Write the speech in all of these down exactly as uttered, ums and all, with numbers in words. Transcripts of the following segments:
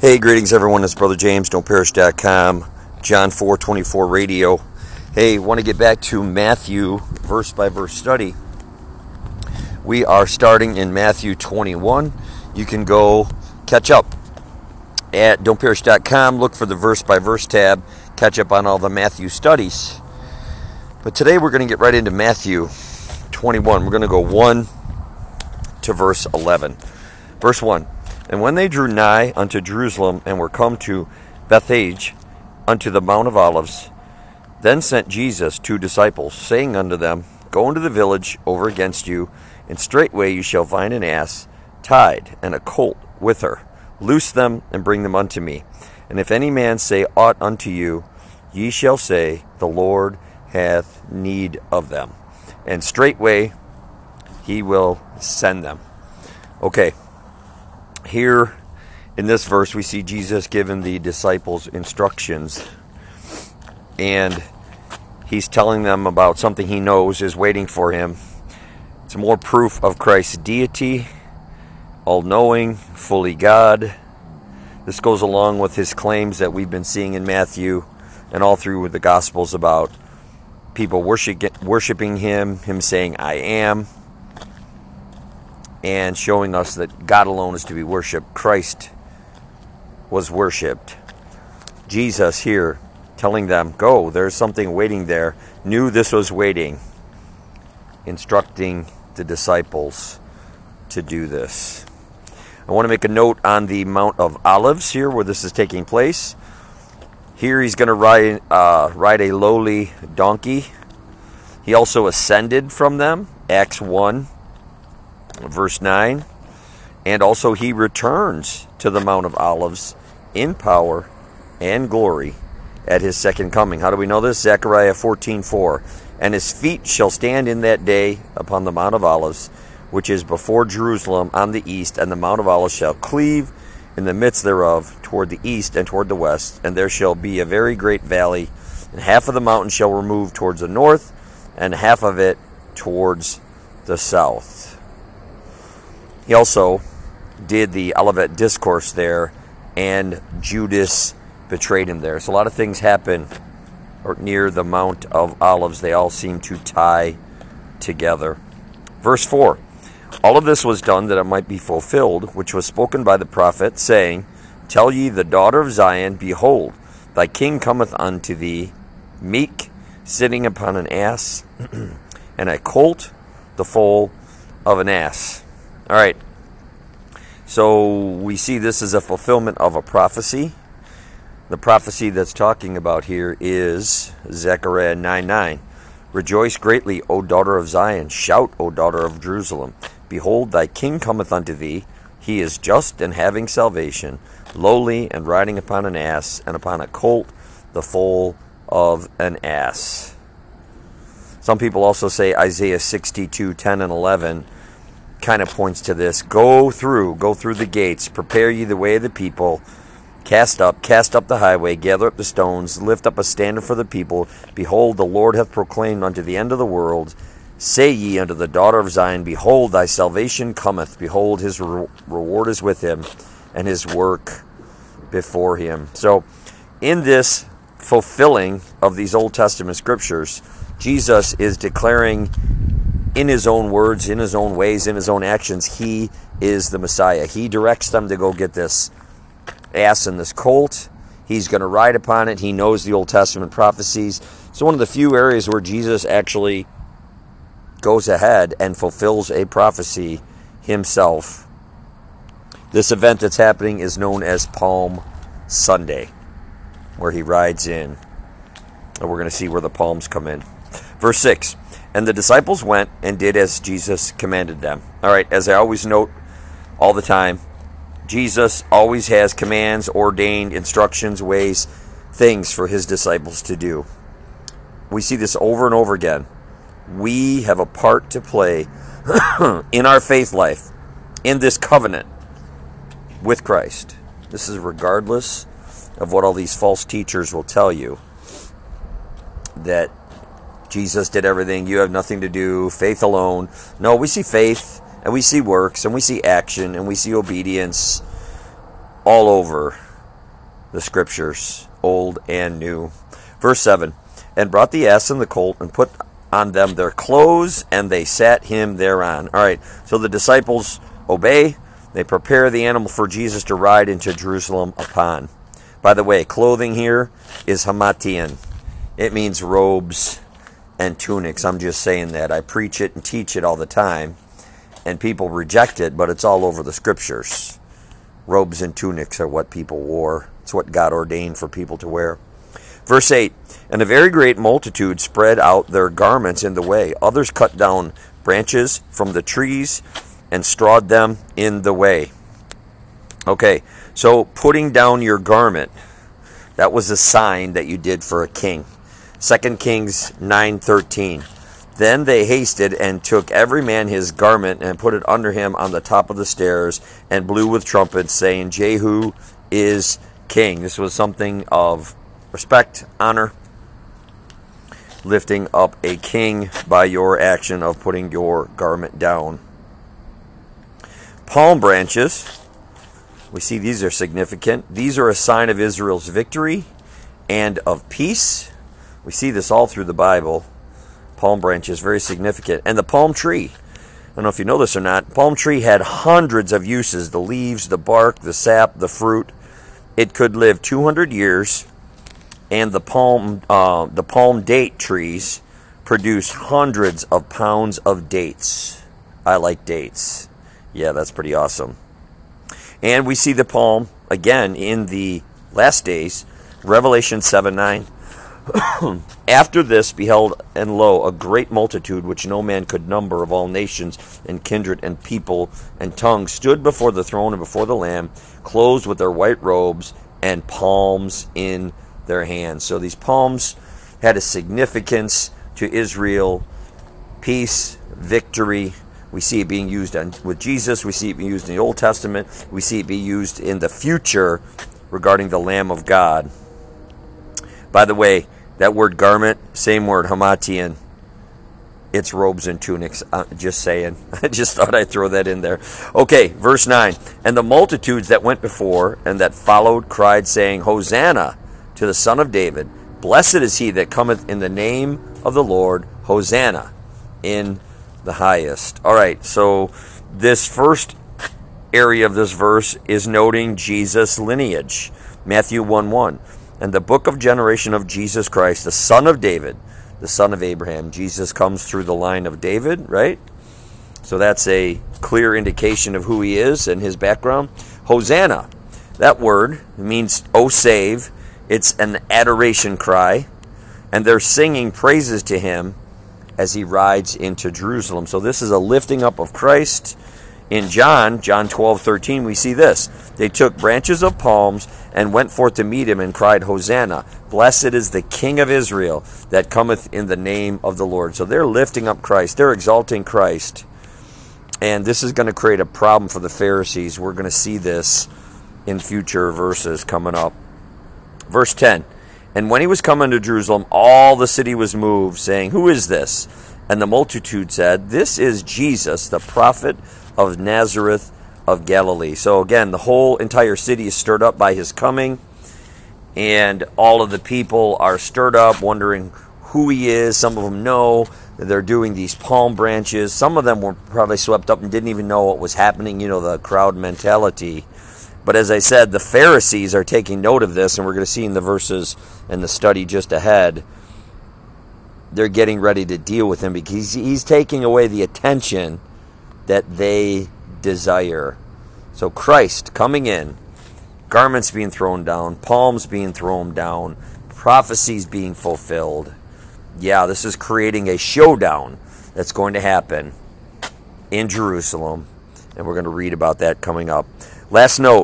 Hey, greetings everyone. It's Brother James, don't perish dot com, John four twenty-four radio. Hey, want to get back to Matthew verse by verse study. We are starting in Matthew twenty-one. You can go catch up at don't perish dot com, look for the verse by verse tab, catch up on all the Matthew studies. But today we're going to get right into Matthew twenty-one. We're going to go one to verse eleven. Verse one. And when they drew nigh unto Jerusalem, and were come to Bethphage, unto the Mount of Olives, then sent Jesus two disciples, saying unto them, Go into the village over against you, and straightway you shall find an ass tied, and a colt with her. Loose them, and bring them unto me. And if any man say aught unto you, ye shall say, The Lord hath need of them. And straightway he will send them. Okay. Here in this verse, we see Jesus giving the disciples instructions, and he's telling them about something he knows is waiting for him. It's more proof of Christ's deity, all-knowing, fully God. This goes along with his claims that we've been seeing in Matthew and all through the Gospels about people worship, worshiping him, him saying, I am, and showing us that God alone is to be worshipped. Christ was worshipped. Jesus here telling them, go, there's something waiting there. Knew this was waiting. Instructing the disciples to do this. I want to make a note on the Mount of Olives here where this is taking place. Here he's going to ride, uh, ride a lowly donkey. He also ascended from them. Acts one. Verse nine, and also he returns to the Mount of Olives in power and glory at his second coming. How do we know this? Zechariah fourteen four, and his feet shall stand in that day upon the Mount of Olives, which is before Jerusalem on the east, and the Mount of Olives shall cleave in the midst thereof toward the east and toward the west, and there shall be a very great valley, and half of the mountain shall remove towards the north, and half of it towards the south. He also did the Olivet Discourse there, and Judas betrayed him there. So a lot of things happen near the Mount of Olives. They all seem to tie together. Verse four. All of this was done that it might be fulfilled, which was spoken by the prophet, saying, Tell ye the daughter of Zion, Behold, thy king cometh unto thee, meek, sitting upon an ass, and a colt, the foal of an ass. All right, so we see this as a fulfillment of a prophecy. The prophecy that's talking about here is Zechariah nine nine. Rejoice greatly, O daughter of Zion. Shout, O daughter of Jerusalem. Behold, thy king cometh unto thee. He is just and having salvation, lowly and riding upon an ass, and upon a colt, the foal of an ass. Some people also say Isaiah sixty-two ten and eleven kind of points to this. Go through, go through the gates, prepare ye the way of the people, cast up, cast up the highway, gather up the stones, lift up a standard for the people. Behold, the Lord hath proclaimed unto the end of the world. Say ye unto the daughter of Zion, Behold, thy salvation cometh. Behold, his re- reward is with him, and his work before him. So, in this fulfilling of these Old Testament scriptures, Jesus is declaring in his own words, in his own ways, in his own actions, he is the Messiah. He directs them to go get this ass and this colt. He's going to ride upon it. He knows the Old Testament prophecies. So one of the few areas where Jesus actually goes ahead and fulfills a prophecy himself. This event that's happening is known as Palm Sunday, where he rides in. And we're going to see where the palms come in. Verse six. And the disciples went and did as Jesus commanded them. All right, as I always note all the time, Jesus always has commands, ordained instructions, ways, things for his disciples to do. We see this over and over again. We have a part to play in our faith life, in this covenant with Christ. This is regardless of what all these false teachers will tell you, that Jesus did everything, you have nothing to do, faith alone. No, we see faith and we see works, and we see action, and we see obedience all over the scriptures, old and new. Verse seven, and brought the ass and the colt, and put on them their clothes, and they sat him thereon. All right, so the disciples obey. They prepare the animal for Jesus to ride into Jerusalem upon. By the way, clothing here is hamatian. It means robes and tunics. I'm just saying that. I preach it and teach it all the time, and people reject it, but it's all over the scriptures. Robes and tunics are what people wore. It's what God ordained for people to wear. Verse eight, and a very great multitude spread out their garments in the way. Others cut down branches from the trees and strawed them in the way. Okay, so putting down your garment, that was a sign that you did for a king. Second Kings nine thirteen. Then they hasted and took every man his garment and put it under him on the top of the stairs and blew with trumpets, saying, Jehu is king. This was something of respect, honor, lifting up a king by your action of putting your garment down. Palm branches, we see these are significant. These are a sign of Israel's victory and of peace. We see this all through the Bible. Palm branches, very significant. And the palm tree, I don't know if you know this or not, palm tree had hundreds of uses. The leaves, the bark, the sap, the fruit. It could live two hundred years. And the palm, uh, the palm date trees produce hundreds of pounds of dates. I like dates. Yeah, that's pretty awesome. And we see the palm again in the last days, Revelation seven nine. After this, beheld, and lo, a great multitude, which no man could number, of all nations and kindred and people and tongues, stood before the throne and before the Lamb, clothed with their white robes and palms in their hands. So these palms had a significance to Israel. Peace, victory. We see it being used on, with Jesus. We see it being used in the Old Testament. We see it being used in the future regarding the Lamb of God. By the way, that word garment, same word, hamatian. It's robes and tunics. Uh, just saying. I just thought I'd throw that in there. Okay, verse nine. And the multitudes that went before and that followed cried, saying, Hosanna to the Son of David. Blessed is he that cometh in the name of the Lord. Hosanna in the highest. All right, so this first area of this verse is noting Jesus' lineage. Matthew one one. And the book of generation of Jesus Christ, the son of David, the son of Abraham. Jesus comes through the line of David, right? So that's a clear indication of who he is and his background. Hosanna, that word means, oh, save. It's an adoration cry. And they're singing praises to him as he rides into Jerusalem. So this is a lifting up of Christ. In John, John twelve thirteen, we see this. They took branches of palms and went forth to meet him and cried, Hosanna, blessed is the King of Israel that cometh in the name of the Lord. So they're lifting up Christ. They're exalting Christ. And this is going to create a problem for the Pharisees. We're going to see this in future verses coming up. Verse ten, and when he was come unto Jerusalem, all the city was moved, saying, Who is this? And the multitude said, This is Jesus, the prophet of Nazareth of Galilee. So again, the whole entire city is stirred up by his coming, and all of the people are stirred up, wondering who he is. Some of them know that they're doing these palm branches. Some of them were probably swept up and didn't even know what was happening, you know, the crowd mentality. But as I said, the Pharisees are taking note of this, and we're going to see in the verses in the study just ahead, they're getting ready to deal with him because he's taking away the attention that they desire. So Christ coming in, garments being thrown down, palms being thrown down, prophecies being fulfilled. Yeah, this is creating a showdown that's going to happen in Jerusalem, and we're going to read about that coming up. Last note,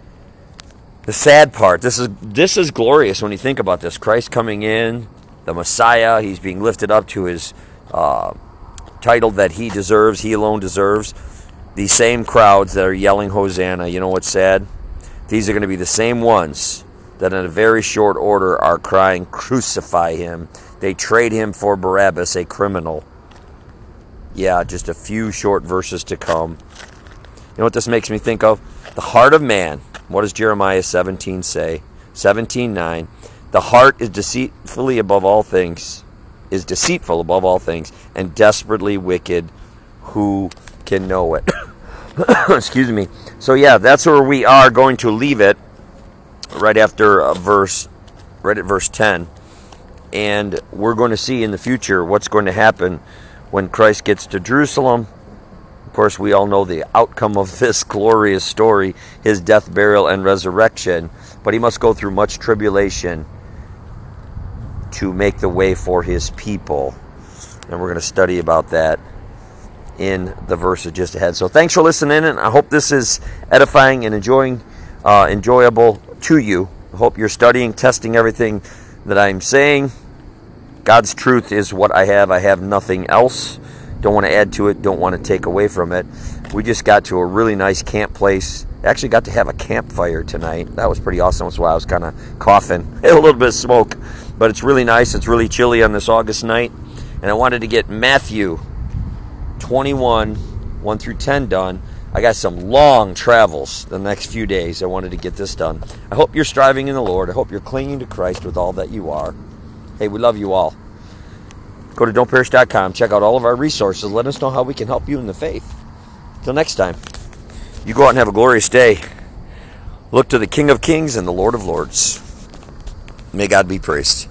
the sad part, this is this is glorious when you think about this. Christ coming in, the Messiah, he's being lifted up to his uh, title that he deserves, he alone deserves. These same crowds that are yelling Hosanna, you know what's sad? These are going to be the same ones that in a very short order are crying, Crucify him. They trade him for Barabbas, a criminal. Yeah, just a few short verses to come. You know what this makes me think of? The heart of man. What does Jeremiah seventeen say? seventeen nine. The heart is deceitfully above all things, is deceitful above all things, and desperately wicked. Who can know it? Excuse me. So yeah, that's where we are going to leave it, right after uh, verse, right at verse ten. And we're going to see in the future what's going to happen when Christ gets to Jerusalem. Of course, we all know the outcome of this glorious story, his death, burial, and resurrection. But he must go through much tribulation to make the way for his people. And we're going to study about that in the verses just ahead. So thanks for listening, and I hope this is edifying and enjoying, uh, enjoyable to you. I hope you're studying, testing everything that I'm saying. God's truth is what I have. I have nothing else. Don't want to add to it. Don't want to take away from it. We just got to a really nice camp place. Actually got to have a campfire tonight. That was pretty awesome. That's why I was kind of coughing. A little bit of smoke. But it's really nice. It's really chilly on this August night. And I wanted to get Matthew twenty-one, one through ten done. I got some long travels the next few days. I wanted to get this done. I hope you're striving in the Lord. I hope you're clinging to Christ with all that you are. Hey, we love you all. Go to don't perish dot com. Check out all of our resources. Let us know how we can help you in the faith. Till next time, you go out and have a glorious day. Look to the King of Kings and the Lord of Lords. May God be praised.